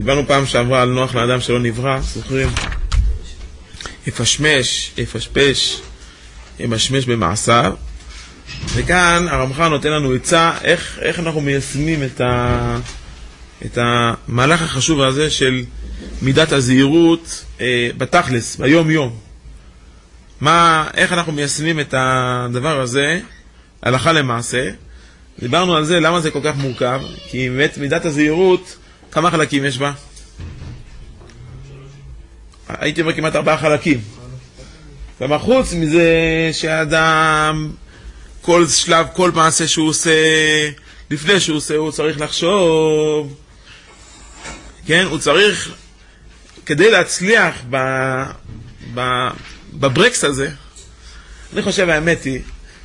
דיברנו פעם שעברה על נוח לאדם שלא נברא, זוכרים? יפשפש, ימשמש במעשיו. וכאן הרמח"ל נותן לנו עצה איך אנחנו מיישמים את המהלך החשוב הזה של מידת הזהירות בתכלס, ביום יום. איך אנחנו מיישמים את הדבר הזה הלכה למעשה. דיברנו על זה, למה זה כל כך מורכב? כי באמת מידת הזהירות, כמה חלקים יש בה? הייתי אומר כמעט 4 חלקים. כמה חוץ מזה שהאדם, כל שלב, כל מעשה שהוא עושה, לפני שהוא עושה, הוא צריך לחשוב. כן? הוא צריך, כדי להצליח בברקס הזה, אני חושב האמת היא,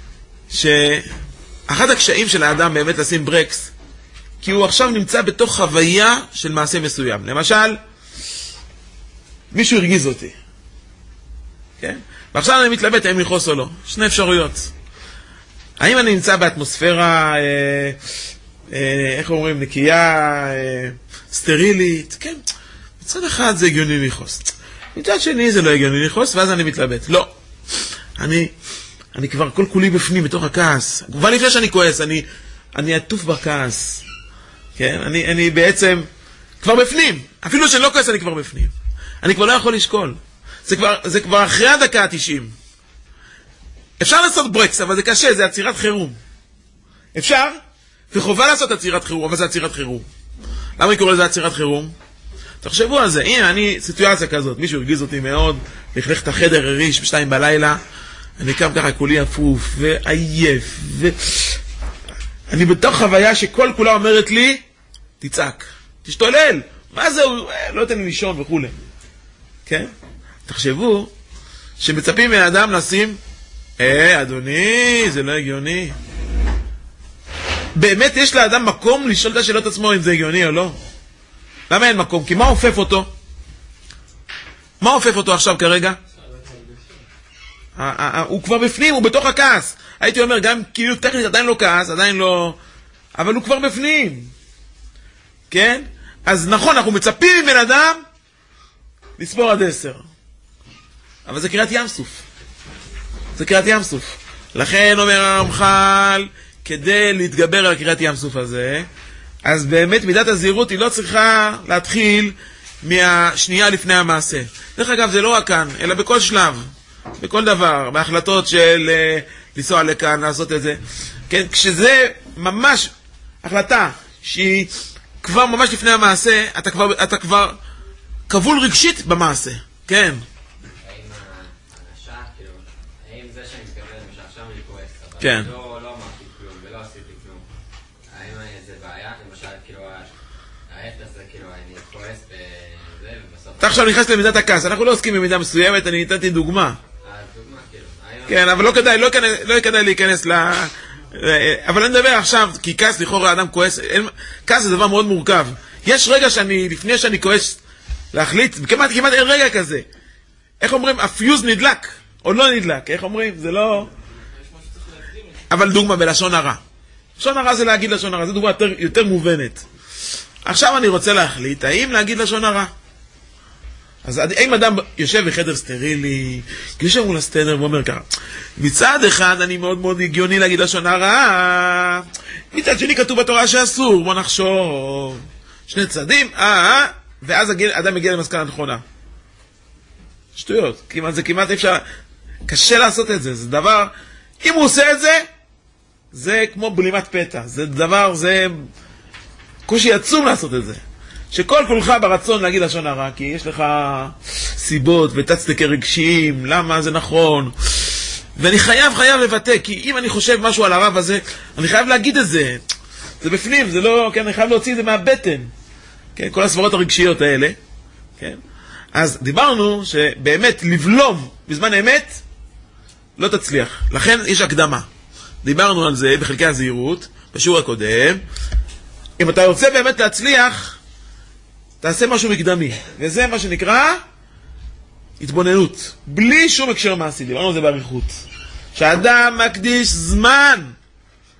שאחד הקשיים של האדם באמת לשים ברקס, כי הוא עכשיו נמצא בתוך חוויה של מעשה מסוים. למשל, מישהו הרגיז אותי. כן? ועכשיו אני מתלבט האם לכעוס או לא. 2 אפשרויות. האם אני נמצא באטמוספירה, איך אומרים, נקייה, סטרילית? כן. מצד אחד זה הגיוני לכעוס. מצד שני זה לא הגיוני לכעוס, ואז אני מתלבט. לא. אני כבר כל כולי בפנים, בתוך הכעס. כבר לפני שאני כועס, אני עטוף בכעס. כן? אני בעצם כבר בפנים. אפילו שאני לא כועס, אני כבר בפנים. אני כבר לא יכול לשקול. זה כבר אחרי הדקה ה-90. אפשר לעשות ברקס, אבל זה קשה, זה עצירת חירום. אפשר, וחובה לעשות עצירת חירום, אבל זה עצירת חירום. למה אני קורא לזה עצירת חירום? תחשבו על זה, אם אני, סיטואציה כזאת, מישהו הרגיז אותי מאוד, לכלך את החדר, הריש, 2 בלילה, אני קם ככה, כולי אפוף, ועייף, אני בתוך חוויה שכל כולה אומרת לי, תצעק, תשתולל, מה זה, לא תן לי לישון וכו'. כן? תחשבו, שמצפים מהאדם לשים, אדוני, זה לא הגיוני. באמת יש לאדם מקום לשאול את השאלות עצמו אם זה הגיוני או לא? למה אין מקום? כי מה הופף אותו? מה הופף אותו עכשיו כרגע? הוא כבר בפנים, הוא בתוך הכעס. הייתי אומר, גם כאילו טכנית עדיין לא כעס, עדיין לא... אבל הוא כבר בפנים. כן? אז נכון, אנחנו מצפים מבן אדם לספור עד 10. אבל זה קריאת ים סוף. זה קריאת ים סוף. לכן אומר הרמח"ל, כדי להתגבר על קריאת ים סוף הזה, אז באמת מידת הזהירות היא לא צריכה להתחיל מהשנייה לפני המעשה. דרך אגב, זה לא רק כאן, אלא בכל שלב, בכל דבר, בהחלטות של לנסוע לכאן, לעשות את זה. כן, כשזה ממש החלטה שהיא כבר ממש לפני המעשה, אתה כבר כבול רגשית במעשה. כן. האם זה שאני מתכוון למשל, עכשיו אני כועס, אבל כן. לא אמרתי כלום ולא עשיתי כלום. האם זה בעיה? למשל, כאילו, ההפך זה כאילו, אני כועס וזה, ובסוף... אתה עכשיו נכנס למידת הכעס, אנחנו לא עוסקים במידה מסוימת, אני נתתי דוגמה. דוגמה, כאילו. כן, אבל לא כדאי להיכנס אבל אני מדבר עכשיו, כי כעס לכאורה האדם כועס, כעס זה דבר מאוד מורכב. יש רגע לפני שאני כועס, להחליט, כמעט אין רגע כזה. איך אומרים? הפיוז נדלק, או לא נדלק, איך אומרים? זה לא... אבל דוגמה בלשון הרע. לשון הרע זה להגיד לשון הרע, זו דוגמה יותר מובנת. עכשיו אני רוצה להחליט, האם להגיד לשון הרע? אז אם אדם יושב בחדר סטרילי, יושב מול הסטנדר ואומר ככה, מצד אחד אני מאוד מאוד הגיוני להגיד לשון הרע, מצד שני כתוב בתורה שאסור, בוא נחשוב. 2 צדדים, ואז אדם מגיע למסקנה נכונה. שטויות, זה כמעט אפשר, קשה לעשות את זה, זה דבר, אם הוא עושה את זה, זה כמו בלימת פתע, זה דבר, זה קושי עצום לעשות את זה. שכל כולך ברצון להגיד לשון הרע, כי יש לך סיבות ותצדקי רגשיים, למה זה נכון, ואני חייב לבטא, כי אם אני חושב משהו על הרב הזה, אני חייב להגיד את זה, זה בפנים, זה לא, כן, אני חייב להוציא את זה מהבטן, כן, כל הסברות הרגשיות האלה, כן, אז דיברנו שבאמת לבלום בזמן אמת לא תצליח, לכן יש הקדמה, דיברנו על זה בחלקי הזהירות, בשיעור הקודם, אם אתה רוצה באמת להצליח, תעשה משהו מקדמי, וזה מה שנקרא התבוננות, בלי שום הקשר מעשי, דיברנו על זה בעריכות. שאדם מקדיש זמן,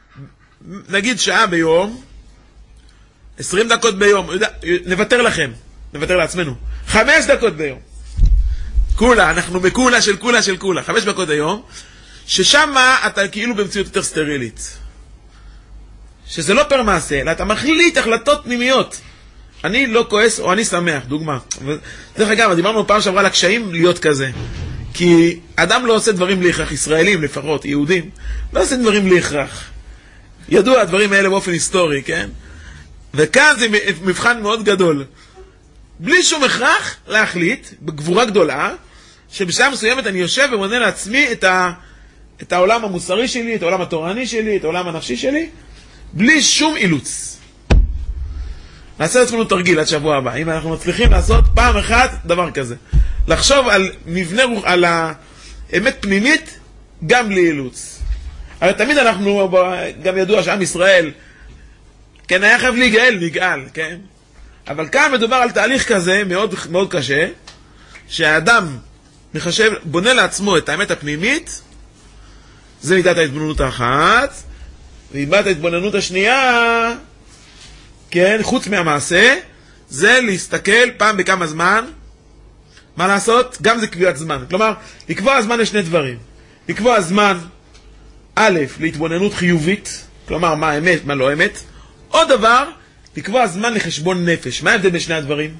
נגיד שעה ביום, 20 דקות ביום, נוותר לכם, נוותר לעצמנו. 5 דקות ביום. כולה, אנחנו בכולה של כולה של כולה. 5 דקות היום, ששם אתה כאילו במציאות יותר סטרילית. שזה לא פר מעשה, אלא אתה מחליט החלטות פנימיות. אני לא כועס או אני שמח, דוגמה. דרך אגב, דיברנו פעם שעברה על הקשיים להיות כזה. כי אדם לא עושה דברים להכרח, ישראלים לפחות, יהודים, לא עושה דברים להכרח. ידוע הדברים האלה באופן היסטורי, כן? וכאן זה מבחן מאוד גדול. בלי שום הכרח להחליט, בגבורה גדולה, שבשעה מסוימת אני יושב ומונה לעצמי את העולם המוסרי שלי, את העולם התורני שלי, את העולם הנפשי שלי, בלי שום אילוץ. נעשה לעצמנו תרגיל עד שבוע הבא, אם אנחנו מצליחים לעשות פעם אחת דבר כזה. לחשוב על מבנה רוח, על האמת פנימית, גם בלי אילוץ. אבל תמיד אנחנו, גם ידוע שעם ישראל, כן, היה חייב להיגאל, נגאל, כן? אבל כאן מדובר על תהליך כזה, מאוד, מאוד קשה, שהאדם מחשב, בונה לעצמו את האמת הפנימית, זה מידת ההתבוננות האחת, ומידת ההתבוננות השנייה, כן, חוץ מהמעשה, זה להסתכל פעם בכמה זמן, מה לעשות? גם זה קביעת זמן. כלומר, לקבוע זמן לשני דברים. לקבוע זמן, א', להתבוננות חיובית, כלומר, מה אמת, מה לא אמת. עוד דבר, לקבוע זמן לחשבון נפש. מה ההבדל בין שני הדברים?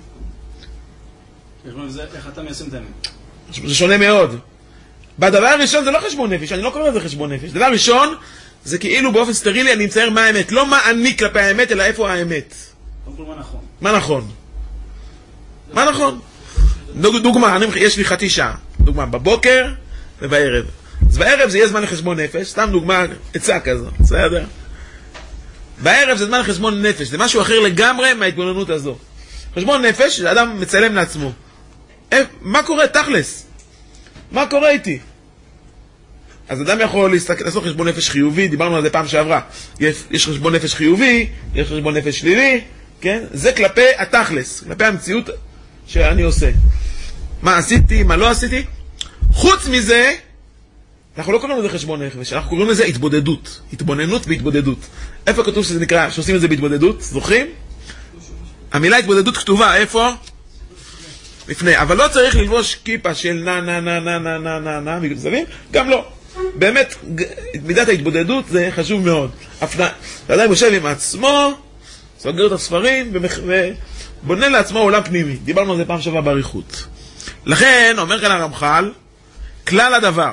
איך אתה מיישם את האמת? זה שונה מאוד. בדבר הראשון זה לא חשבון נפש, אני לא קורא לזה חשבון נפש. דבר ראשון, זה כאילו באופן סטרילי אני מצייר מה האמת. לא מה אני כלפי האמת, אלא איפה האמת. מה נכון? מה נכון? מה נכון? דוגמה, יש לי חצי שעה. דוגמה, בבוקר ובערב. אז בערב זה יהיה זמן לחשבון נפש, סתם דוגמה, עצה כזו, בסדר? בערב זה זמן לחשבון נפש, זה משהו אחר לגמרי מההתבוננות הזו. חשבון נפש, זה אדם מצלם לעצמו. מה קורה תכלס? מה קורה איתי? אז אדם יכול לעשות חשבון נפש חיובי, דיברנו על זה פעם שעברה. יש חשבון נפש חיובי, יש חשבון נפש שלילי, כן? זה כלפי התכלס, כלפי המציאות שאני עושה. מה עשיתי, מה לא עשיתי? חוץ מזה, אנחנו לא קוראים לזה חשבון נפש, אנחנו קוראים לזה התבודדות. התבוננות והתבודדות. איפה כתוב שזה נקרא, שעושים את זה בהתבודדות? זוכרים? המילה התבודדות כתובה, איפה? לפני. אבל לא צריך ללבוש כיפה של נה, גם לא. באמת, מידת ההתבודדות זה חשוב מאוד. האדם יושב עם עצמו, סוגר את הספרים ובונה לעצמו עולם פנימי. דיברנו על זה פעם שעברה באריכות. לכן, אומר כאן הרמח"ל, כלל הדבר,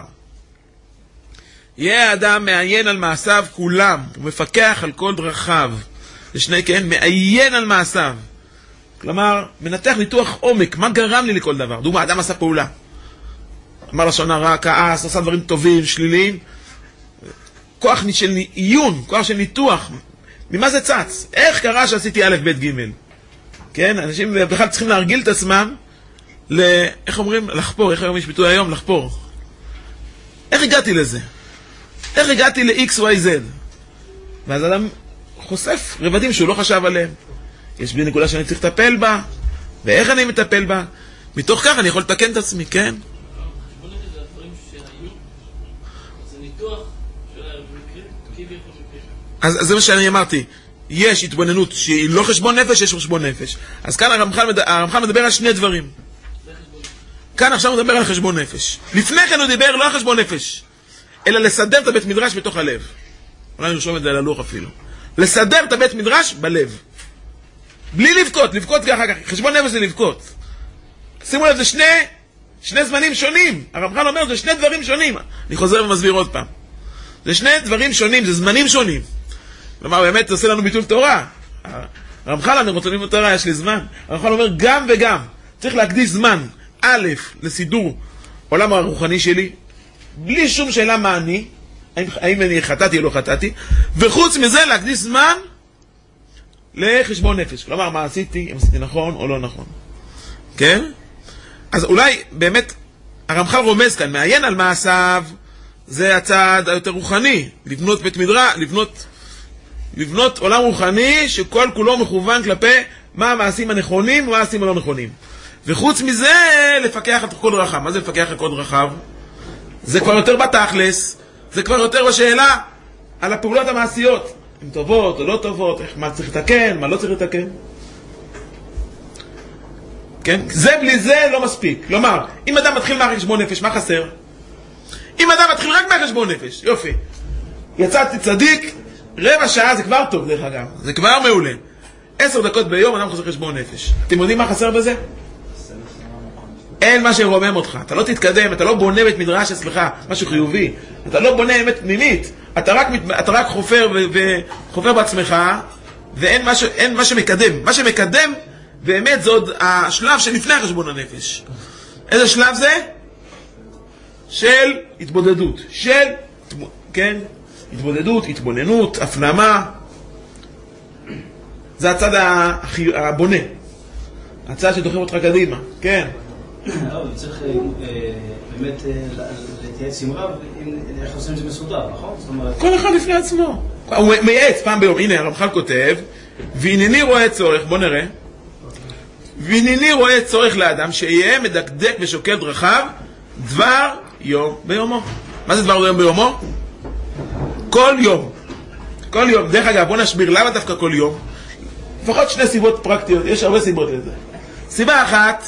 יהיה האדם מעיין על מעשיו כולם, הוא מפקח על כל דרכיו. זה שני, כן, מעיין על מעשיו. כלומר, מנתח ניתוח עומק, מה גרם לי לכל דבר? דוגמה, אדם עשה פעולה. אמר לשון הרע, כעס, עשה דברים טובים, שליליים. כוח של עיון, כוח של ניתוח. ממה זה צץ? איך קרה שעשיתי א', ב', ג'? כן, אנשים בכלל צריכים להרגיל את עצמם איך אומרים? לחפור, איך היום יש ביטוי היום? לחפור. איך הגעתי לזה? איך הגעתי ל-X, Y, Z? ואז אדם חושף רבדים שהוא לא חשב עליהם. יש בי נקודה שאני צריך לטפל בה, ואיך אני מטפל בה? מתוך כך אני יכול לתקן את עצמי, כן? חשבון נפש זה הדברים שהיו, זה ניתוח של המקרים, כביכול מקרים. אז זה מה שאני אמרתי, יש התבוננות שהיא לא חשבון נפש, יש חשבון נפש. אז כאן הרמח"ל מדבר על שני דברים. כאן עכשיו הוא מדבר על חשבון נפש. לפני כן הוא דיבר לא על חשבון נפש, אלא לסדר את הבית מדרש בתוך הלב. אולי נרשום את זה על הלוח אפילו. לסדר את הבית מדרש בלב. בלי לבכות, לבכות ככה, חשבון נפש זה לבכות. שימו לב, זה שני זמנים שונים. הרמח"ל אומר, זה שני דברים שונים. אני חוזר ומסביר עוד פעם. זה שני דברים שונים, זה זמנים שונים. כלומר, באמת זה עושה לנו ביטול תורה. הרמח"ל, אני רוצה ללמוד תורה, יש לי זמן. הרמח"ל אומר, גם וגם. צריך להקדיש זמן, א', לסידור עולם הרוחני שלי, בלי שום שאלה מה אני, האם אני חטאתי או לא חטאתי, וחוץ מזה להקדיש זמן לחשבון נפש. כלומר, מה עשיתי, אם עשיתי נכון או לא נכון. כן? אז אולי באמת הרמח"ל רומז כאן, מעיין על מעשיו, זה הצעד היותר רוחני, לבנות בית מדרש, לבנות עולם רוחני שכל כולו מכוון כלפי מה המעשים הנכונים ומה המעשים הלא נכונים. וחוץ מזה, לפקח על כל דרכיו. מה זה לפקח על כל דרכיו? זה כבר יותר בתכלס, זה כבר יותר בשאלה על הפעולות המעשיות. אם טובות או לא טובות, מה צריך לתקן, מה לא צריך לתקן. כן? זה בלי זה לא מספיק. כלומר, אם אדם מתחיל מהחשבון נפש, מה חסר? אם אדם מתחיל רק מהחשבון נפש, יופי. יצאתי צדיק, רבע שעה זה כבר טוב דרך אגב, זה כבר מעולה. 10 דקות ביום אדם חוזר חשבון נפש. אתם יודעים מה חסר בזה? אין מה שרומם אותך, אתה לא תתקדם, אתה לא בונה בית מדרש אצלך, משהו חיובי, אתה לא בונה אמת פנימית, אתה רק חופר בעצמך, ואין מה שמקדם. מה שמקדם באמת זה עוד השלב שלפני חשבון הנפש. איזה שלב זה? של התבודדות, כן? התבודדות, התבוננות, הפנמה. זה הצד הבונה, הצד שדוחף אותך קדימה, כן. צריך באמת להתייעץ עם רב, איך עושים את זה מסודר, נכון? כל אחד לפני עצמו. הוא מייעץ פעם ביום. הנה הרמח"ל כותב, והנני רואה צורך, בוא נראה, והנני רואה צורך לאדם שיהיה מדקדק ושוקל דרכיו דבר יום ביומו. מה זה דבר יום ביומו? כל יום. כל יום. דרך אגב, בוא נשביר למה דווקא כל יום. לפחות 2 סיבות פרקטיות, יש הרבה סיבות לזה. סיבה אחת,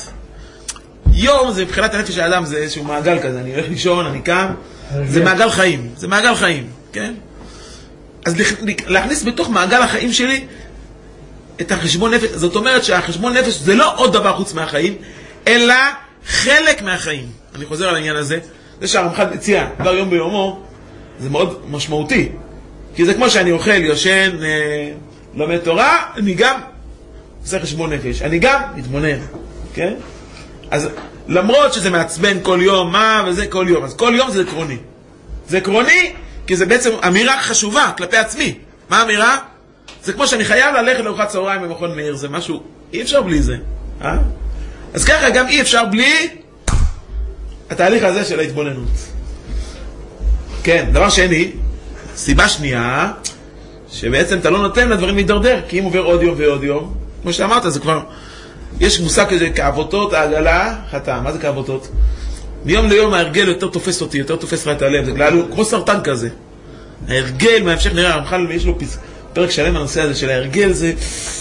יום זה מבחינת הנפש של האדם, זה איזשהו מעגל כזה, אני הולך לישון, אני קם, זה מעגל חיים, זה מעגל חיים, כן? אז להכניס בתוך מעגל החיים שלי את החשבון נפש, זאת אומרת שהחשבון נפש זה לא עוד דבר חוץ מהחיים, אלא חלק מהחיים. אני חוזר על העניין הזה, זה שהרמח"ל מציע דבר יום ביומו, זה מאוד משמעותי, כי זה כמו שאני אוכל, יושן, לומד תורה, אני גם עושה חשבון נפש, אני גם מתבונן, כן? אז למרות שזה מעצבן כל יום, מה וזה כל יום, אז כל יום זה עקרוני. זה עקרוני כי זה בעצם אמירה חשובה כלפי עצמי. מה האמירה? זה כמו שאני חייב ללכת לארוחת צהריים במכון מאיר, זה משהו, אי אפשר בלי זה. אז ככה גם אי אפשר בלי התהליך הזה של ההתבוננות. כן, דבר שני, סיבה שנייה, שבעצם אתה לא נותן לדברים להידרדר, כי אם עובר עוד יום ועוד יום, כמו שאמרת, זה כבר, יש מושג כזה, כעבותות, העגלה, חטא. מה זה כעבותות? מיום ליום ההרגל יותר תופס אותי, יותר תופס לך את הלב, זה כמו סרטן כזה. ההרגל, מהמשך נראה, הרמח"ל יש לו פרק שלם בנושא הזה של ההרגל, זה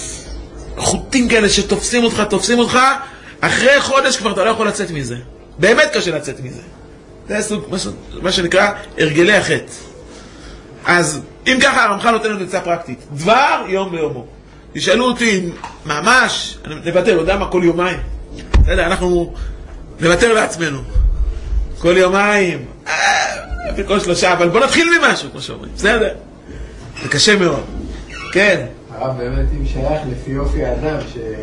חוטים כאלה שתופסים אותך, אחרי חודש כבר אתה לא יכול לצאת מזה. באמת קשה לצאת מזה. זה סוג, מה שנקרא, הרגלי החטא. אז אם ככה הרמח"ל נותן לנו עצה פרקטית, דבר יום ביומו. תשאלו אותי, ממש, נוותר, יודע מה, כל יומיים. בסדר, אנחנו נוותר לעצמנו. כל יומיים, כל 3, אבל בוא נתחיל ממשהו, כמו שאומרים. בסדר? זה קשה מאוד. כן. הרב, באמת, אם שייך לפי אופי האדם,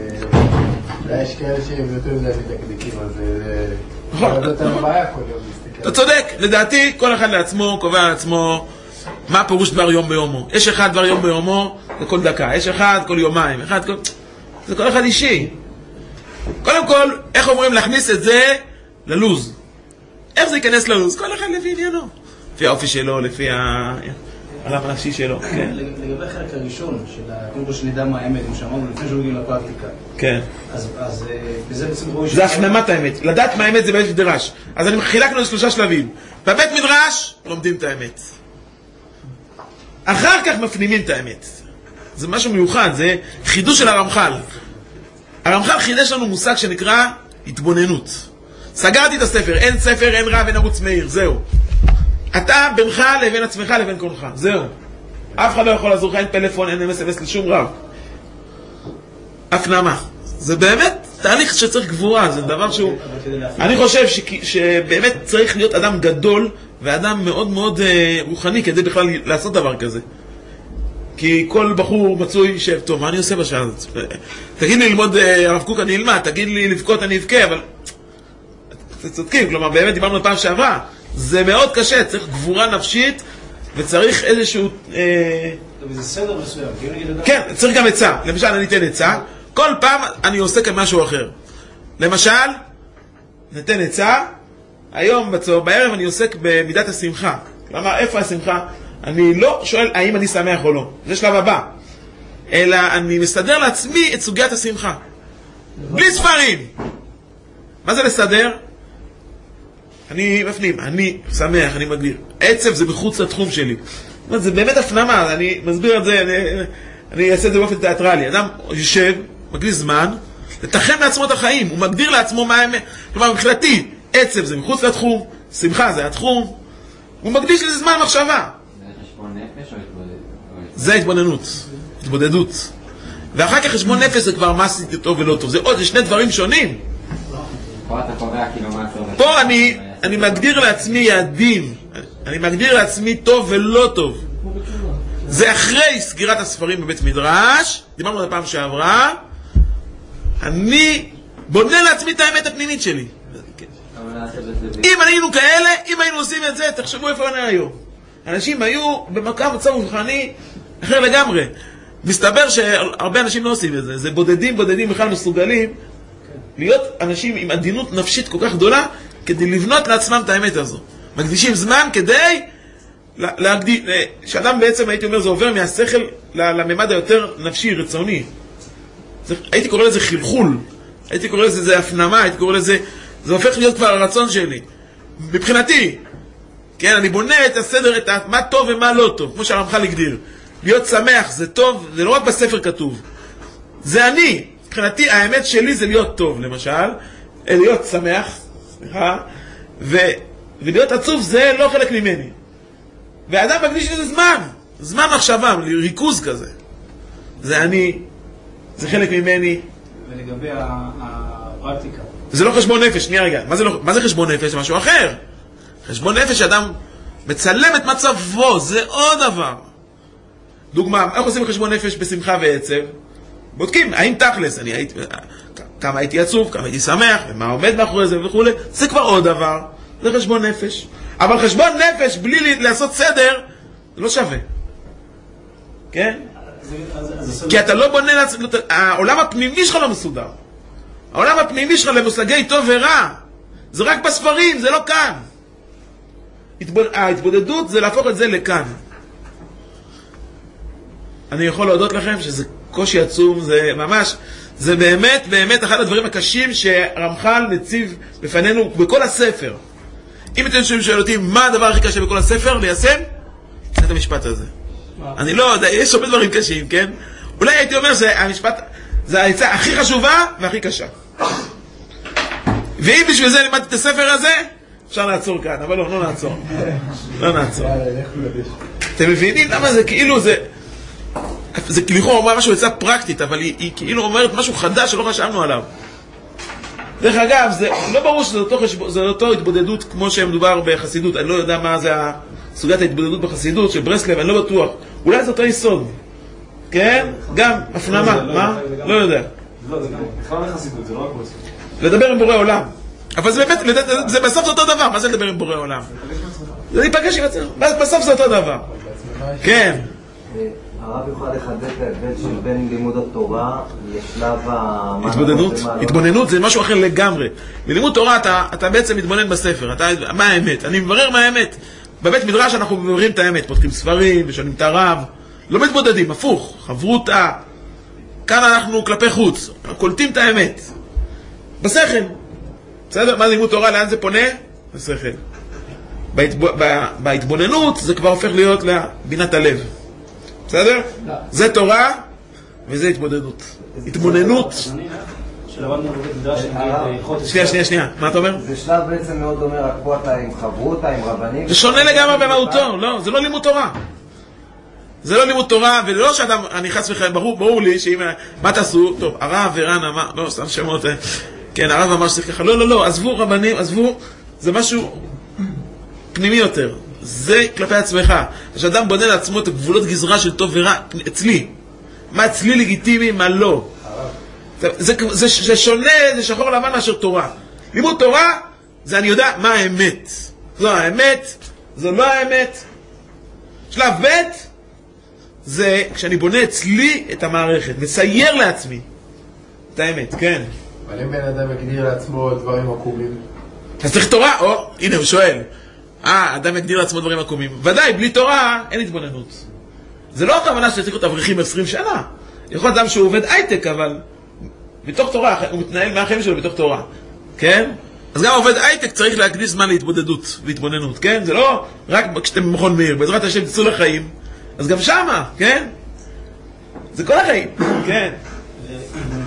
יש כאלה שהם יותר מדי מדקדקים, אז זה לא יותר בעיה כל יום להסתכל. אתה צודק, לדעתי, כל אחד לעצמו, קובע לעצמו, מה פירוש דבר יום ביומו? יש אחד דבר יום ביומו, זה כל דקה. יש אחד כל יומיים. זה כל אחד אישי. קודם כל, איך אומרים להכניס את זה ללוז? איך זה ייכנס ללוז? כל אחד לפי עניינו. לפי האופי שלו, לפי העולם הנפשי שלו. לגבי החלק הראשון, קודם כל שנדע מה האמת, כמו שאמרנו, לפני שעובדים לפרקטיקה. כן. אז בזה בעצם רואים... זה הפנמת האמת. לדעת מה האמת זה בבית מדרש. אז אני חילקנו ל3 שלבים. בבית מדרש לומדים את האמת. אחר כך מפנימים את האמת. זה משהו מיוחד, זה חידוש של הרמח"ל. הרמח"ל חידש לנו מושג שנקרא התבוננות. סגרתי את הספר, אין ספר, אין רב, אין ערוץ מאיר, זהו. אתה בינך לבין עצמך לבין קונך, זהו. אף אחד לא יכול לעזור לך, אין פלאפון, אין מסמס לשום רב. הפנמה. זה באמת תהליך שצריך גבורה, זה דבר שהוא... אני חושב שבאמת צריך להיות אדם גדול ואדם מאוד מאוד רוחני כדי בכלל לעשות דבר כזה. כי כל בחור מצוי שב, טוב, מה אני עושה בשעה הזאת? תגיד לי ללמוד הרב קוק, אני אלמד, תגיד לי לבכות, אני אבכה, אבל... אתם צודקים, כלומר, באמת דיברנו פעם שעברה, זה מאוד קשה, צריך גבורה נפשית, וצריך איזשהו... זה סדר מסוים. כן, צריך גם עצה. למשל, אני אתן עצה, כל פעם אני עוסק במשהו אחר. למשל, נתן עצה, היום בערב אני עוסק במידת השמחה. כלומר, איפה השמחה? אני לא שואל האם אני שמח או לא, זה שלב הבא, אלא אני מסדר לעצמי את סוגיית השמחה בלי ספרים. מה זה לסדר? אני מפנים, אני שמח, אני מגדיר. עצב זה מחוץ לתחום שלי. זה באמת הפנמה, אני מסביר את זה, אני אעשה את זה באופן תיאטרלי. אדם יושב, מגדיל זמן, לתחם לעצמו את החיים, הוא מגדיר לעצמו מה האמת. כלומר, מבחינתי, עצב זה מחוץ לתחום, שמחה זה התחום, הוא מקדיש לזה זמן מחשבה. זה חשבון נפש או התבודדות? זה התבודדות. ואחר כך חשבון נפש זה כבר מה עשיתי טוב ולא טוב. זה שני דברים שונים. פה אתה קובע כאילו מה טוב. פה אני מגדיר לעצמי יעדים. אני מגדיר לעצמי טוב ולא טוב. זה אחרי סגירת הספרים בבית מדרש, דיברנו על הפעם שעברה, אני בונה לעצמי את האמת הפנימית שלי. אם היינו כאלה, אם היינו עושים את זה, תחשבו איפה אני היום. אנשים היו מצב רוחני אחר לגמרי. מסתבר שהרבה אנשים לא עושים את זה. זה בודדים בכלל מסוגלים להיות אנשים עם עדינות נפשית כל כך גדולה כדי לבנות לעצמם את האמת הזו. מקדישים זמן כדי שאדם בעצם, הייתי אומר, זה עובר מהשכל לממד היותר נפשי, רצוני. הייתי קורא לזה חלחול, הייתי קורא לזה זה הפנמה, הייתי קורא לזה, זה הופך להיות כבר הרצון שלי. מבחינתי, כן, אני בונה את הסדר, את מה טוב ומה לא טוב, כמו שהרמח"ל הגדיר. להיות שמח זה טוב, זה לא רק בספר כתוב. זה אני. מבחינתי, האמת שלי זה להיות טוב, למשל, להיות שמח, סליחה, ולהיות עצוב זה לא חלק ממני. והאדם מקדיש לזה זמן מחשבה, ריכוז כזה. זה אני, זה חלק ממני. ולגבי הפרקטיקה. זה לא חשבון נפש, שנייה רגע. מה זה חשבון נפש? זה משהו אחר. חשבון נפש שאדם מצלם את מצבו, זה עוד דבר. דוגמה, איך עושים חשבון נפש בשמחה ועצב? בודקים, האם תכלס, כמה הייתי עצוב, כמה הייתי שמח, ומה עומד מאחורי זה וכו'. זה כבר עוד דבר. זה חשבון נפש. אבל חשבון נפש בלי לעשות סדר, זה לא שווה. כן? כי אתה לא בונה לעצמך, העולם הפנימי שלך לא מסודר. העולם הפנימי שלך למושגי טוב ורע. זה רק בספרים, זה לא כאן. ההתבודדות זה להפוך את זה לכאן. אני יכול להודות לכם שזה קושי עצום, זה ממש, זה באמת אחד הדברים הקשים שהרמח"ל מציב בפנינו בכל הספר. אם אתם שואלים אותי מה הדבר הכי קשה בכל הספר ליישם, זה את המשפט הזה. אני לא יודע, יש הרבה דברים קשים, כן? אולי הייתי אומר שהמשפט, זה העצה הכי חשובה והכי קשה. ואם בשביל זה לימדתי את הספר הזה, אפשר לעצור כאן, אבל לא נעצור. לא נעצור. אתם מבינים למה זה כאילו זה לכאורה אומר משהו עצה פרקטית, אבל היא כאילו אומרת משהו חדש שלא חשבנו עליו. דרך אגב, זה לא ברור שזה אותו התבודדות כמו שמדובר בחסידות. אני לא יודע מה זה סוגיית ההתבודדות בחסידות של ברסלב, אני לא בטוח. אולי זה אותו יסוד. כן? גם הפנמה. מה? לא יודע. לא, זה בכלל לחסידות, זה לא רק ברסלב. לדבר עם בורא עולם. אבל זה באמת, זה בסוף זה אותו דבר. מה זה לדבר עם בורא עולם? זה להיפגש עם עצמך. בסוף זה אותו דבר. כן. הרב יוכל לחדד את ההבדל של בין לימוד התורה לשלב התבודדות? התבוננות זה משהו אחר לגמרי. בלימוד תורה אתה בעצם מתבונן בספר. מה האמת? אני מברר מה האמת. בבית מדרש אנחנו מבררים את האמת. פותחים ספרים ושואלים את הרב. לא מתבודדים, הפוך. חברותה. כאן אנחנו כלפי חוץ. קולטים את האמת. בשכל. בסדר? מה זה לימוד תורה? לאן זה פונה? בשכל. בהתבוננות זה כבר הופך להיות לבינת הלב. בסדר? זה תורה וזה התבודדות. התבוננות. שנייה. מה אתה אומר? זה שלב בעצם מאוד אומר, רק פה אתה עם חברותה, עם רבנים. זה שונה לגמרי במהותו. לא, זה לא לימוד תורה. זה לא לימוד תורה, ולא שאדם, אני חס וחיים, ברור לי שאם, מה תעשו? טוב, הרב ורן אמר, לא, סתם שמות, כן, הרב אמר שצריך ככה, לא, עזבו רבנים, עזבו, זה משהו פנימי יותר. זה כלפי עצמך. כשאדם בונה לעצמו את הגבולות גזרה של טוב ורע, אצלי. מה אצלי לגיטימי, מה לא. זה שונה, זה שחור לבן מאשר תורה. לימוד תורה, זה אני יודע מה האמת. זו האמת, זו לא האמת. שלב ב' זה כשאני בונה אצלי את המערכת, מצייר לעצמי את האמת, כן. אבל אם בן אדם מגדיר לעצמו דברים עקומים? אז צריך תורה, הנה הוא שואל. אדם יגדיר לעצמו דברים עקומים. ודאי, בלי תורה אין התבוננות. זה לא הכוונה שצריך להיות אברכים 20 שנה. יכול אדם שהוא עובד הייטק, אבל בתוך תורה, הוא מתנהל מהחיים שלו בתוך תורה. כן? אז גם עובד הייטק צריך להקדיש זמן להתבודדות והתבוננות, כן? זה לא רק כשאתם במכון מאיר, בעזרת השם תצאו לחיים, אז גם שמה, כן? זה כל החיים, כן? אם אני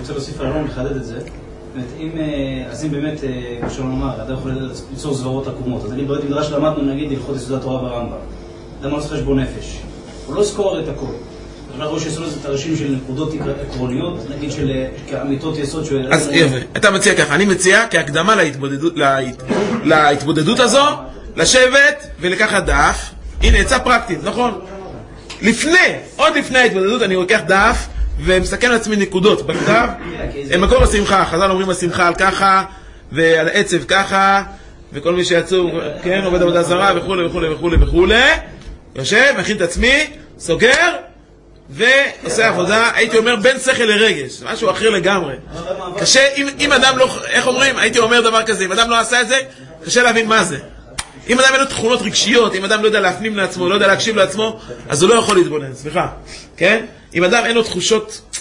רוצה להוסיף על אלון לחדד את זה. אז אם באמת, כמו שלא נאמר, אתה יכול ליצור סברות עקומות. אז נגיד בבית מדרש למדנו, נגיד, הלכות יסודי התורה ברמב"ם. אדם לא עושה חשבון נפש. הוא לא זכור את הכל. אנחנו רואים שיסוד את תרשים של נקודות עקרוניות, נגיד של אמיתות יסוד. אז יפה, אתה מציע ככה, אני מציע כהקדמה להתבודדות הזו, לשבת ולקחת דף. הנה, עצה פרקטית, נכון? עוד לפני ההתבודדות אני לוקח דף ומסתכל על עצמי נקודות בכתב. מקור השמחה, חז"ל אומרים השמחה על ככה ועל עצב ככה, וכל מי שיצאו, כן, עובד עבודה זרה וכו' וכו' וכו' וכו'. יושב, מכין את עצמי, סוגר ועושה עבודה, הייתי אומר בין שכל לרגש, משהו אחר לגמרי. קשה, אם אדם לא, איך אומרים, הייתי אומר דבר כזה, אם אדם לא עשה את זה, קשה להבין מה זה. אם אדם אין לו תכונות רגשיות, אם אדם לא יודע להפנים לעצמו, לא יודע להקשיב לעצמו, אז הוא לא יכול להתבונן, סליחה, כן? אם אדם אין לו תחושות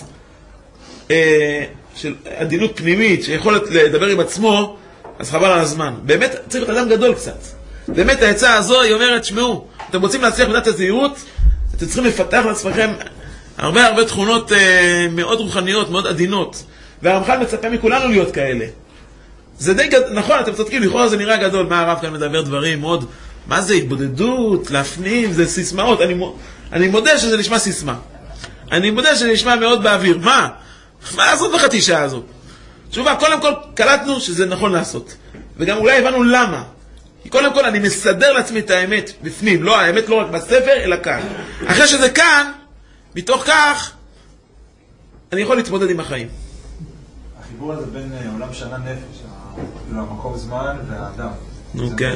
של עדינות פנימית, שיכולת לדבר עם עצמו, אז חבל על הזמן. באמת צריך להיות אדם גדול קצת. באמת העצה הזו היא אומרת, שמעו, אתם רוצים להצליח בדת הזהירות, אתם צריכים לפתח לעצמכם הרבה תכונות מאוד רוחניות, מאוד עדינות. והרמח"ל מצפה מכולנו להיות כאלה. זה די גדול, נכון, אתם צודקים, לכאורה זה נראה גדול, מה הרב כאן מדבר דברים מאוד, מה זה התבודדות, להפנים, זה סיסמאות, אני מודה שזה נשמע סיסמה. אני מודה שזה נשמע מאוד באוויר. מה לעשות בחצי שעה הזו? תשובה, קודם כל קלטנו שזה נכון לעשות. וגם אולי הבנו למה. כי קודם כל אני מסדר לעצמי את האמת בפנים, לא, האמת לא רק בספר, אלא כאן. אחרי שזה כאן, מתוך כך, אני יכול להתמודד עם החיים. החיבור הזה בין עולם שנה נפש, המקום זמן והאדם. אוקיי.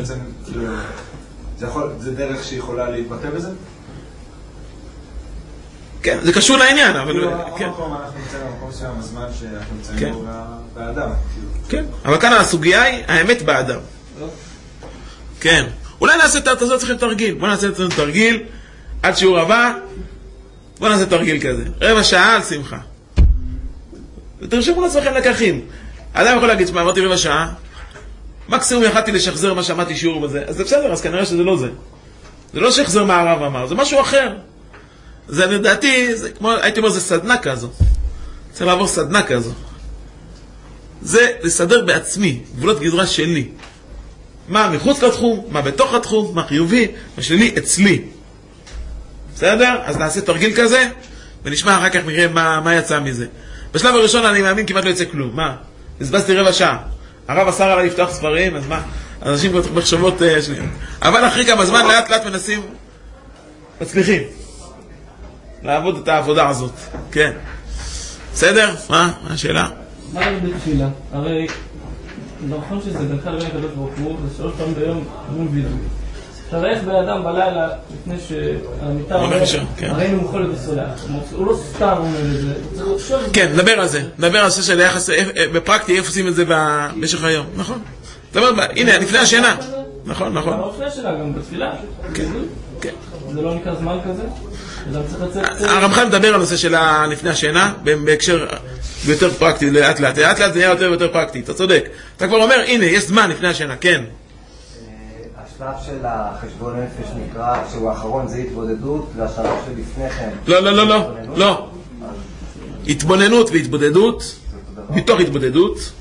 זה דרך שיכולה להתבטא בזה? כן, זה קשור לעניין, אבל... אנחנו נמצאים במקום מסוים, הזמן שאנחנו נמצאים בו באדם. כן, אבל כאן הסוגיה היא האמת באדם. כן. אולי נעשה את זה, צריכים תרגיל. בוא נעשה את זה תרגיל, עד שיעור הבא, בוא נעשה תרגיל כזה. רבע שעה על שמחה. ותרשמו לעצמכם לקחים. אדם יכול להגיד, אמרתי רבע שעה, מקסימום יכלתי לשחזר מה שמעתי שיעור בזה, אז זה בסדר, אז כנראה שזה לא זה. זה לא שחזר מה הרב אמר, זה משהו אחר. זה לדעתי, זה כמו, הייתי אומר, זה סדנה כזו. צריך לעבור סדנה כזו. זה לסדר בעצמי, גבולות גזרה שלי. מה מחוץ לתחום, מה בתוך התחום, מה חיובי, מה שלי, אצלי. בסדר? אז נעשה תרגיל כזה, ונשמע אחר כך נראה מה יצא מזה. בשלב הראשון אני מאמין כמעט לא יצא כלום. מה? הסבסתי רבע שעה. הרב אסר עליי לפתוח ספרים, אז מה? אנשים מחשבות שנייה. אבל אחרי כמה זמן לאט לאט מנסים, מצליחים לעבוד את העבודה הזאת. כן. בסדר? מה השאלה? מה זה בתפילה? הרי נכון שזה בינך לבין הקדוש ברוך הוא, זה 3 פעמים ביום מול וידוי. עכשיו איך באדם בלילה, לפני שהמיטה אומר, הרי הוא יכול להיות בסולח. הוא לא סתם אומר את זה, הוא צריך לחשוב... כן, נדבר על זה. נדבר על זה של היחס, בפרקטי, איפה עושים את זה במשך היום. נכון. זאת אומרת, הנה, לפני השינה. נכון. גם לפני השינה, גם בתפילה. כן. זה לא נקרא זמן כזה? הרמח"ל מדבר על הנושא של לפני השינה, בהקשר יותר פרקטי, לאט לאט. לאט לאט זה נהיה יותר פרקטי, אתה צודק. אתה כבר אומר, הנה, יש זמן לפני השינה, כן. השלב של החשבון נפש נקרא, שהוא האחרון זה התבודדות, והשלב שלפני כן... לא. התבוננות והתבודדות, מתוך התבודדות,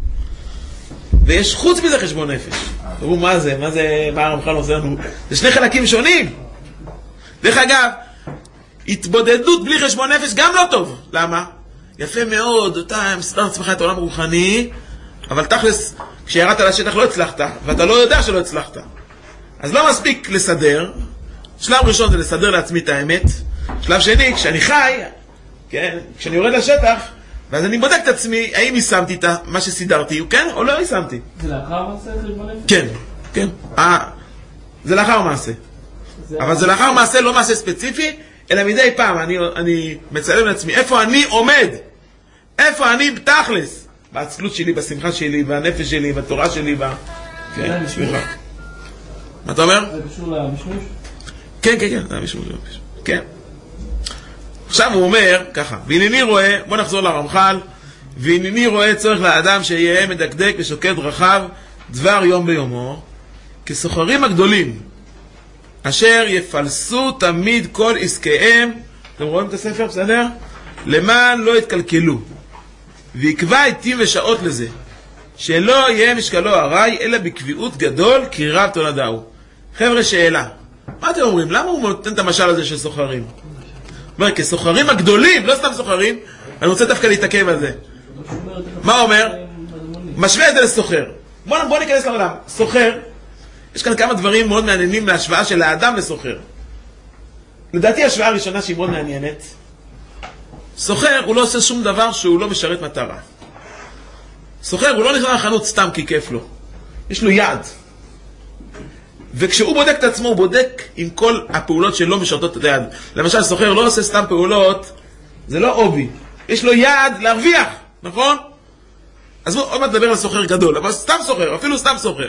ויש חוץ מזה חשבון נפש. תראו מה זה, מה הרמח"ל עושה לנו? זה 2 חלקים שונים. דרך אגב, התבודדות בלי חשבון נפש גם לא טוב. למה? יפה מאוד, אתה מסדר עצמך את העולם רוחני, אבל תכלס, כשירדת לשטח לא הצלחת, ואתה לא יודע שלא הצלחת. אז לא מספיק לסדר. שלב ראשון זה לסדר לעצמי את האמת. שלב שני, כשאני חי, כן, כשאני יורד לשטח, ואז אני בודק את עצמי, האם יישמתי את מה שסידרתי, כן, או לא יישמתי. זה לאחר מעשה חשבון נפש? כן. זה לאחר מעשה. אבל זה לאחר מעשה, לא מעשה ספציפי, אלא מדי פעם אני מצלם לעצמי, איפה אני עומד? איפה אני בתכלס? בעצלות שלי, בשמחה שלי, בנפש שלי, בתורה שלי, כן, סליחה. מה אתה אומר? זה קשור למשמוש? כן, זה המשמוש. כן. עכשיו הוא אומר, ככה, והנני רואה, בוא נחזור לרמח"ל, והנני רואה צורך לאדם שיהיה מדקדק ושוקד רחב דבר יום ביומו, כסוחרים הגדולים, אשר יפלסו תמיד כל עסקיהם, אתם רואים את הספר, בסדר? למען לא יתקלקלו. ויקבע עתים ושעות לזה, שלא יהיה משקלו הרי, אלא בקביעות גדול, כי רב תולדהו. חבר'ה, שאלה. מה אתם אומרים? למה הוא נותן את המשל הזה של סוחרים? אומר, כסוחרים הגדולים, לא סתם סוחרים, אני רוצה דווקא להתעכב על זה. מה הוא אומר? משווה את זה לסוחר. בוא ניכנס לעולם. סוחר, יש כאן כמה דברים מאוד מעניינים להשוואה של האדם לסוחר. לדעתי השוואה הראשונה שהיא מאוד מעניינת. סוחר הוא לא עושה שום דבר שהוא לא משרת מטרה. סוחר הוא לא נכנס לחנות סתם כי כיף לו. יש לו יעד. וכשהוא בודק את עצמו, הוא בודק עם כל הפעולות שלא משרתות את היעד. למשל, סוחר לא עושה סתם פעולות, זה לא אובי. יש לו יעד להרוויח, נכון? אז בואו עוד מעט נדבר על סוחר גדול, אבל סתם סוחר, אפילו סתם סוחר.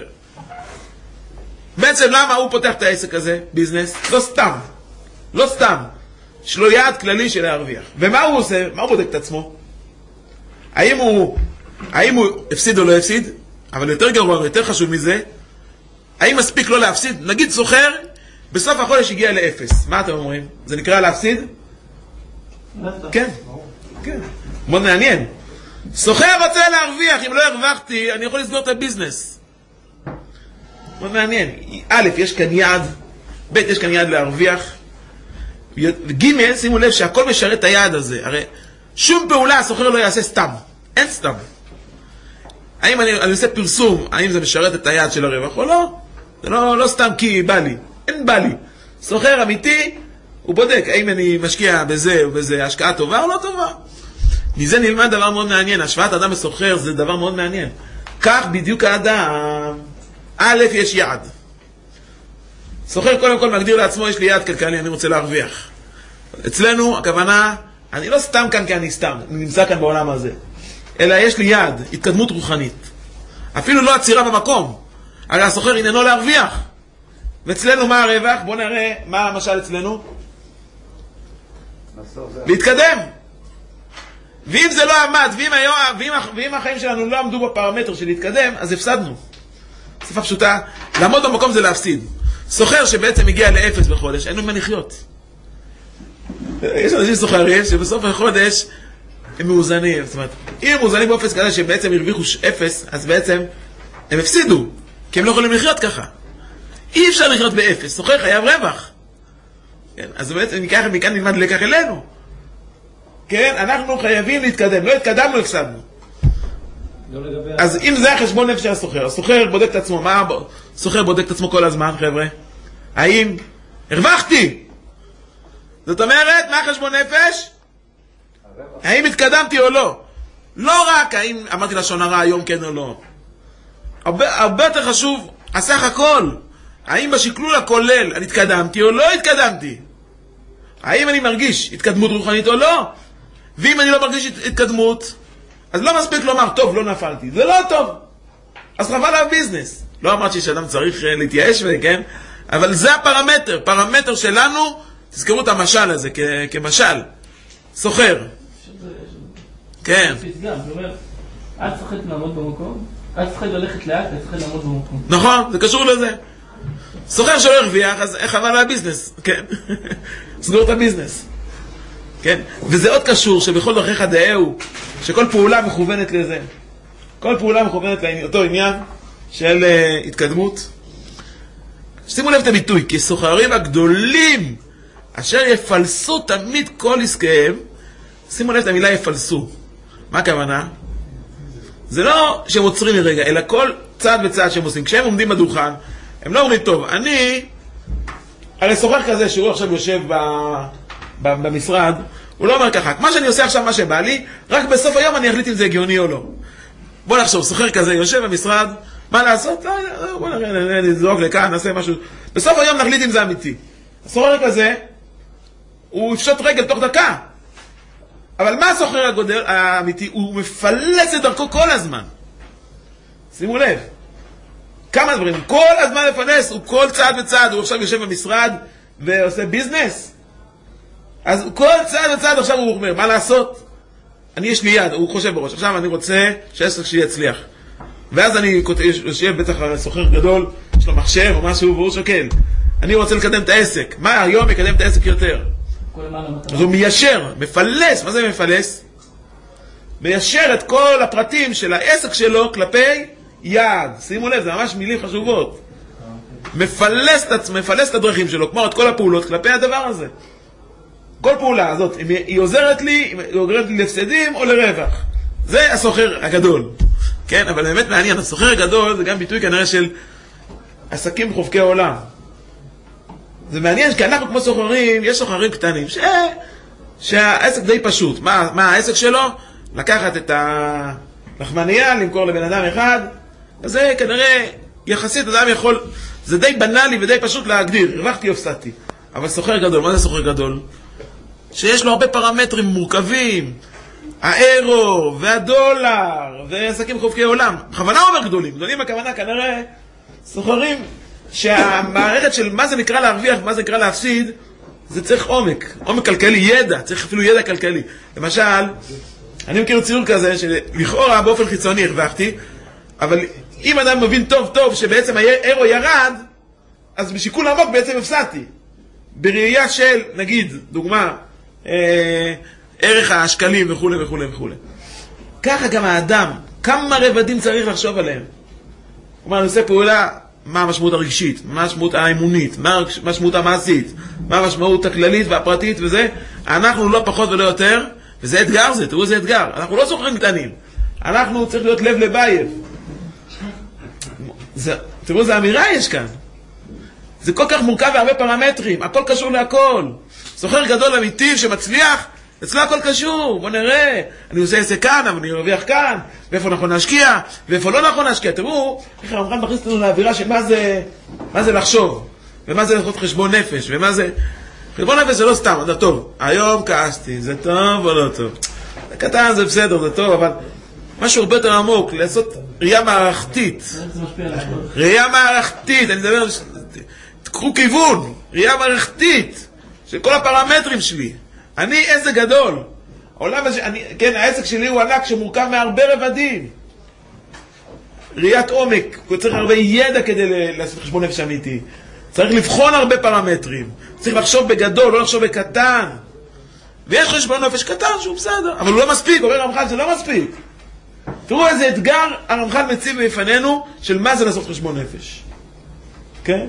בעצם למה הוא פותח את העסק הזה, ביזנס? לא סתם. לא סתם. יש לו יעד כללי של להרוויח. ומה הוא עושה? מה הוא בודק את עצמו? האם הוא הפסיד או לא הפסיד? אבל יותר גרוע, יותר חשוב מזה, האם מספיק לא להפסיד? נגיד סוחר, בסוף החודש הגיע לאפס. מה אתם אומרים? זה נקרא להפסיד? כן. כן. מאוד מעניין. סוחר רוצה להרוויח, אם לא הרווחתי, אני יכול לסגור את הביזנס. מאוד מעניין. א', יש כאן יעד, ב', יש כאן יעד להרוויח, ג', שימו לב שהכל משרת את היעד הזה. הרי שום פעולה הסוחר לא יעשה סתם. אין סתם. האם אני עושה פרסום, האם זה משרת את היעד של הרווח או לא? זה לא סתם כי בא לי. אין בא לי. סוחר אמיתי, הוא בודק האם אני משקיע בזה ובזה, השקעה טובה או לא טובה. מזה נלמד דבר מאוד מעניין. השוואת אדם וסוחר זה דבר מאוד מעניין. כך בדיוק האדם. א', יש יעד. סוחר קודם כל מגדיר לעצמו, יש לי יעד כלכלי, אני רוצה להרוויח. אצלנו הכוונה, אני לא סתם כאן כי אני סתם, אני נמצא כאן בעולם הזה. אלא יש לי יעד, התקדמות רוחנית. אפילו לא עצירה במקום. הרי הסוחר עניינו להרוויח. ואצלנו מה הרווח? בואו נראה מה המשל אצלנו. להתקדם. ואם זה לא עמד, ואם החיים שלנו לא עמדו בפרמטר של להתקדם, אז הפסדנו. שפה פשוטה, לעמוד במקום זה להפסיד. סוחר שבעצם הגיע לאפס בחודש, אין לו מה לחיות. יש אנשים סוחרים שבסוף החודש הם מאוזנים. זאת אומרת, אם הם מאוזנים באופס כזה שבעצם הרוויחו אפס, אז בעצם הם הפסידו, כי הם לא יכולים לחיות ככה. אי אפשר לחיות באפס, סוחר חייב רווח. כן? אז בעצם מכאן נלמד לקח אלינו. כן? אנחנו חייבים להתקדם, לא התקדמנו, הפסדנו. אז אם זה החשבון נפש של הסוחר, הסוחר בודק את עצמו, מה הסוחר בודק את עצמו כל הזמן, חבר'ה? האם הרווחתי? זאת אומרת, מה החשבון נפש? האם התקדמתי או לא? לא רק האם אמרתי לשון הרע היום כן או לא. הרבה יותר חשוב, הסך הכל. האם בשקלול הכולל אני התקדמתי או לא התקדמתי? האם אני מרגיש התקדמות רוחנית או לא? ואם אני לא מרגיש התקדמות, אז לא מספיק לומר, טוב, לא נפלתי. זה לא טוב. אז חבל על הביזנס. לא אמרתי שאדם צריך להתייאש, כן? אבל זה הפרמטר. פרמטר שלנו, תזכרו את המשל הזה כמשל. סוחר. כן. זאת אומרת, אל תפחד לעמוד במקום, אל תפחד ללכת לאט, אל תפחד לעמוד במקום. נכון, זה קשור לזה. סוחר שלא הרוויח, אז איך חבל על הביזנס? כן. סגור את הביזנס. כן? וזה עוד קשור שבכל דרכיך דאהו, שכל פעולה מכוונת לזה. כל פעולה מכוונת לאותו עניין של התקדמות. שימו לב את הביטוי, כי סוחרים הגדולים אשר יפלסו תמיד כל עסקיהם, שימו לב את המילה יפלסו. מה הכוונה? זה לא שהם עוצרים לרגע, אלא כל צעד וצעד שהם עושים. כשהם עומדים בדוכן, הם לא אומרים, טוב, הרי סוחר כזה שהוא עכשיו יושב במשרד, הוא לא אומר ככה, מה שאני עושה עכשיו מה שבא לי, רק בסוף היום אני אחליט אם זה הגיוני או לא. בוא נחשוב, סוחר כזה יושב במשרד, מה לעשות? בוא נזרוק לכאן, נעשה משהו. בסוף היום נחליט אם זה אמיתי. הסוחר כזה, הוא יפשוט רגל תוך דקה. אבל מה הסוחר הגודל האמיתי? הוא מפלס את דרכו כל הזמן. שימו לב. כמה דברים? כל הזמן לפלס, הוא כל צעד וצעד, הוא עכשיו יושב במשרד ועושה ביזנס. אז כל צעד וצעד עכשיו הוא אומר, מה לעשות? יש לי יד, הוא חושב בראש, עכשיו אני רוצה שהעסק שלי יצליח. ואז אני יושב בטח סוחר גדול, יש לו מחשב או משהו, והוא שוקל. אני רוצה לקדם את העסק. מה היום יקדם את העסק יותר? אז הוא מיישר, מפלס. מה זה מפלס? מיישר את כל הפרטים של העסק שלו כלפי יעד. שימו לב, זה ממש מילים חשובות. מפלס את הדרכים שלו, כמו את כל הפעולות כלפי הדבר הזה. כל פעולה הזאת, אם היא עוזרת לי, היא עוזרת לי להפסדים או לרווח. זה הסוחר הגדול. כן, אבל באמת מעניין, הסוחר הגדול זה גם ביטוי כנראה של עסקים חובקי עולם. זה מעניין, כי אנחנו כמו סוחרים, יש סוחרים קטנים, שהעסק די פשוט. מה העסק שלו? לקחת את הלחמניה, למכור לבן אדם אחד, אז זה כנראה יחסית אדם יכול, זה די בנאלי ודי פשוט להגדיר, הרווחתי או הפסדתי. אבל סוחר גדול, מה זה סוחר גדול? שיש לו הרבה פרמטרים מורכבים, האירו והדולר ועסקים חובקי עולם. בכוונה אומר גדולים, גדולים הכוונה כנראה סוחרים שהמערכת של מה זה נקרא להרוויח ומה זה נקרא להפסיד, זה צריך עומק כלכלי, ידע, צריך אפילו ידע כלכלי. למשל, אני מכיר ציור כזה שלכאורה באופן חיצוני הרווחתי, אבל אם אדם מבין טוב טוב שבעצם האירו ירד, אז בשיקול עמוק בעצם הפסדתי. בראייה של, נגיד, דוגמה, ערך השקלים וכו' וכו' וכו'. ככה גם האדם, כמה רבדים צריך לחשוב עליהם. כלומר, אני עושה פעולה, מה המשמעות הרגשית, מה המשמעות האמונית, מה המשמעות המעשית, מה המשמעות הכללית והפרטית וזה. אנחנו לא פחות ולא יותר, וזה אתגר זה, תראו זה אתגר. אנחנו לא סוחרים קטנים. אנחנו צריך להיות לב לבייב. תראו, זה אמירה יש כאן. זה כל כך מורכב והרבה פרמטרים, הכל קשור להכל. סוחר גדול אמיתי שמצליח, אצלו הכל קשור. בוא נראה, אני עושה עסק כאן, אבל אני ארוויח כאן, ואיפה נכון להשקיע, ואיפה לא נכון להשקיע. תראו, איך הרמח"ל מכניס לנו לאווירה של מה זה לחשוב, ומה זה לעשות חשבון נפש, ומה זה... חשבון נפש זה לא סתם, זה טוב. היום כעסתי, זה טוב או לא טוב? זה קטן, זה בסדר, זה טוב, אבל משהו הרבה יותר עמוק, לעשות ראייה מערכתית. ראייה מערכתית, אני מדבר, תקחו כיוון, ראייה מערכתית של כל הפרמטרים שלי. אני עסק גדול. כן, העסק שלי הוא ענק שמורכב מהרבה רבדים. ראיית עומק, צריך הרבה ידע כדי לעשות חשבון נפש אמיתי. צריך לבחון הרבה פרמטרים. צריך לחשוב בגדול, לא לחשוב בקטן. ויש חשבון נפש קטן שהוא בסדר, אבל הוא לא מספיק, אומר הרמח"ל, זה לא מספיק. תראו איזה אתגר הרמח"ל מציב בפנינו של מה זה לעשות חשבון נפש. כן?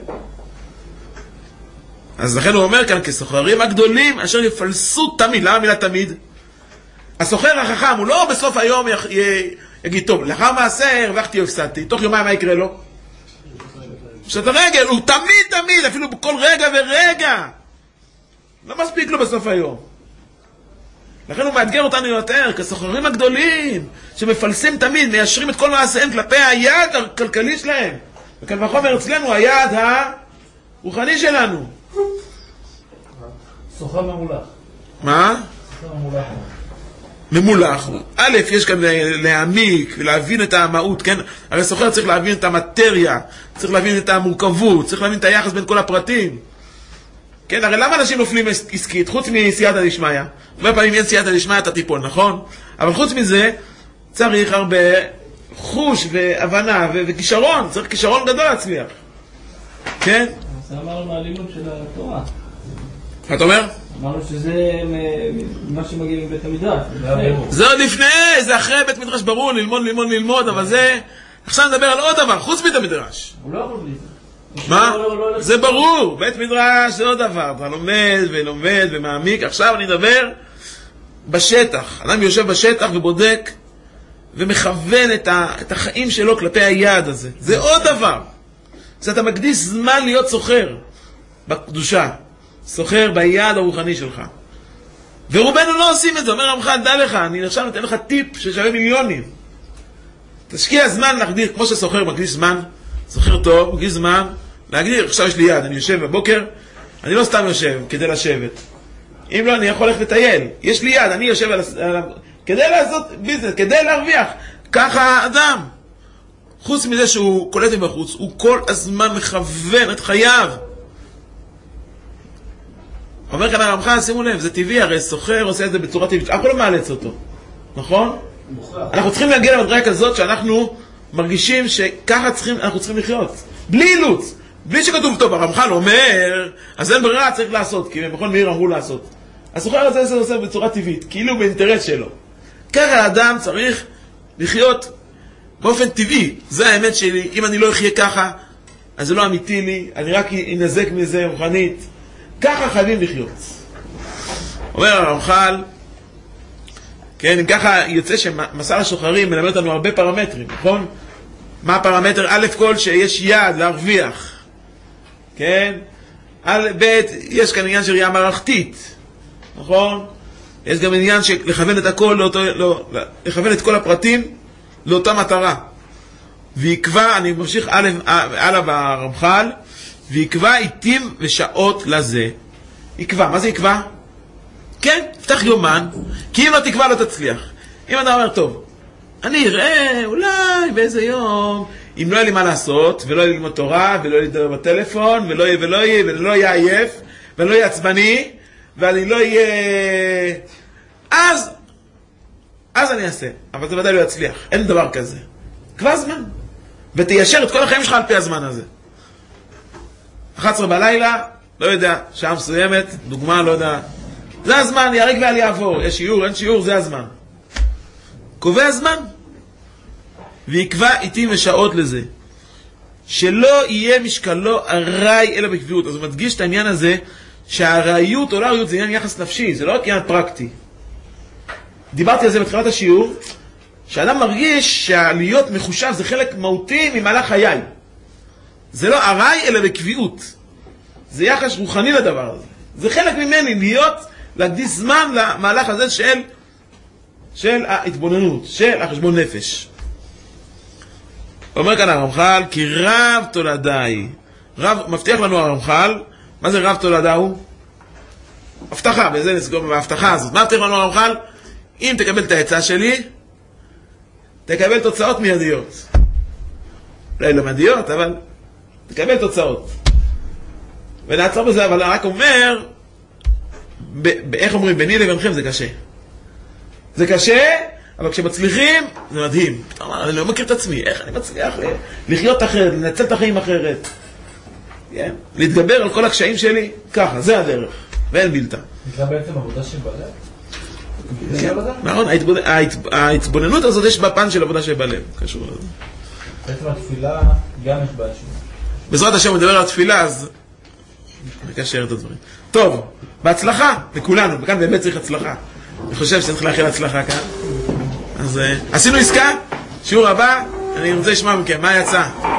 אז לכן הוא אומר כאן, כסוחרים הגדולים אשר יפלסו תמיד. למה מילה תמיד? הסוחר החכם הוא לא בסוף היום יגיד, טוב, לאחר מעשה הרווחתי או הפסדתי, תוך יומיים מה יקרה לו? פשוט הרגל, הוא תמיד, אפילו בכל רגע ורגע. לא מספיק לו בסוף היום. לכן הוא מאתגר אותנו יותר, כסוחרים הגדולים, שמפלסים תמיד, מיישרים את כל מעשיהם כלפי היעד הכלכלי שלהם. וכאן וחומר אצלנו, היעד הרוחני שלנו. סוחר ממולח. מה? סוחר ממולח. ממולח. א', יש כאן להעמיק ולהבין את המהות, כן? הרי סוחר צריך להבין את המטריה, צריך להבין את המורכבות, צריך להבין את היחס בין כל הפרטים. כן, הרי למה אנשים נופלים עסקית? חוץ מסייעתא דשמיא. הרבה פעמים אין סייעתא דשמיא אתה תיפול, נכון? אבל חוץ מזה, צריך הרבה חוש והבנה וכישרון. צריך כישרון גדול להצליח. כן? זה אמרנו מהלימוד של התורה. מה אתה אומר? אמרנו שזה מה שמגיע מבית המדרש. זה עוד לפני, זה אחרי בית מדרש ברור, ללמוד, אבל זה... עכשיו נדבר על עוד דבר, חוץ בית המדרש. הוא לא יכול בלי זה. מה? זה ברור, בית מדרש זה עוד דבר. אתה לומד ומעמיק. עכשיו אני מדבר בשטח. אדם יושב בשטח ובודק ומכוון את החיים שלו כלפי היעד הזה. זה עוד דבר. זה אתה מקדיש זמן להיות סוחר בקדושה. סוחר ביעד הרוחני שלך. ורובנו לא עושים את זה. אומר הרמח"ל, דע לך, אני עכשיו נותן לך טיפ ששווה מיליונים. תשקיע זמן להגדיר, כמו שסוחר מקדיש זמן, סוחר טוב, מקדיש זמן, להגדיר, עכשיו יש לי יעד, אני יושב בבוקר, אני לא סתם יושב כדי לשבת. אם לא, אני יכול ללכת לטייל. יש לי יעד, אני יושב כדי לעשות ביזנס, כדי להרוויח. ככה אדם. חוץ מזה שהוא קולט מבחוץ, הוא כל הזמן מכוון את חייו. אומר כאן הרמח"ל, שימו לב, זה טבעי, הרי סוחר עושה את זה בצורה טבעית, אף אחד לא מאלץ אותו, נכון? אנחנו צריכים להגיע למדרגה כזאת שאנחנו מרגישים שככה אנחנו צריכים לחיות, בלי אילוץ, בלי שכתוב טוב. הרמח"ל אומר, אז אין ברירה, צריך לעשות, כי במכון מאיר אמרו לעשות. הסוחר הזה עושה בצורה טבעית, כאילו באינטרס שלו. ככה האדם צריך לחיות באופן טבעי. זה האמת שלי. אם אני לא אחיה ככה, אז זה לא אמיתי לי, אני רק אנזק מזה רוחנית. ככה חייבים לחיות. אומר הרמח"ל, כן, ככה יוצא שמסע השוחרים מלמד אותנו הרבה פרמטרים, נכון? מה הפרמטר? א' כל שיש יעד להרוויח, כן? ב' יש כאן עניין של ראייה מערכתית, נכון? יש גם עניין של לכוון את הכל, לכוון את כל הפרטים לאותה מטרה. ויקבע, אני ממשיך הלאה ברמח"ל, ויקבע עיתים ושעות לזה. יקבע, מה זה יקבע? כן, פתח יומן, כי אם לא תקבע לא תצליח. אם אתה אומר, טוב, אני אראה אולי באיזה יום, אם לא יהיה לי מה לעשות, ולא יהיה לי ללמוד תורה, ולא יהיה לי לדבר בטלפון, ולא יהיה עייף, ולא יהיה עצבני, ואני לא יהיה... אז אני אעשה, אבל זה ודאי לא יצליח, אין דבר כזה. קבע זמן, ותיישר את כל החיים שלך על פי הזמן הזה. 11 בלילה, לא יודע, שעה מסוימת, דוגמה, לא יודע, זה הזמן, ירק ואל יעבור, יש שיעור, אין שיעור, זה הזמן. קובע זמן, ויקבע עיתים ושעות לזה, שלא יהיה משקלו ארעי אלא בקביעות. אז הוא מדגיש את העניין הזה, שהארעיות או לא ארעיות זה עניין יחס נפשי, זה לא רק עניין פרקטי. דיברתי על זה בתחילת השיעור, שאדם מרגיש שהלהיות מחושב זה חלק מהותי ממהלך חיי. זה לא ארעי אלא בקביעות. זה יחס רוחני לדבר הזה. זה חלק ממני להקדיש זמן למהלך הזה של ההתבוננות, של החשבון נפש. אומר כאן הרמח"ל, כי רב תולדאי. רב, מבטיח לנו הרמח"ל, מה זה רב תולדה הוא? הבטחה, בזה נסגור בהבטחה הזאת. מה מבטיח לנו הרמח"ל? אם תקבל את העצה שלי, תקבל תוצאות מיידיות. אולי לא מיידיות, אבל תקבל תוצאות. ונעצור בזה, אבל רק אומר, איך אומרים, ביני לבינכם זה קשה. זה קשה, אבל כשמצליחים, זה מדהים. אני לא מכיר את עצמי, איך אני מצליח לחיות אחרת, לנצל את החיים אחרת. להתגבר על כל הקשיים שלי, ככה, זה הדרך, ואין בלתה. נקרא בעצם עבודה שבלב? נכון, ההתבוננות הזאת יש בפן של עבודה שבלב, קשור לזה. בעצם התפילה גם יש בה שום. בעזרת השם מדבר על התפילה, אז נקשר את הדברים. טוב, בהצלחה לכולנו, וכאן באמת צריך הצלחה. אני חושב שצריך להכיל הצלחה כאן. אז עשינו עסקה, שיעור הבא, אני רוצה לשמוע מכם, מה יצא?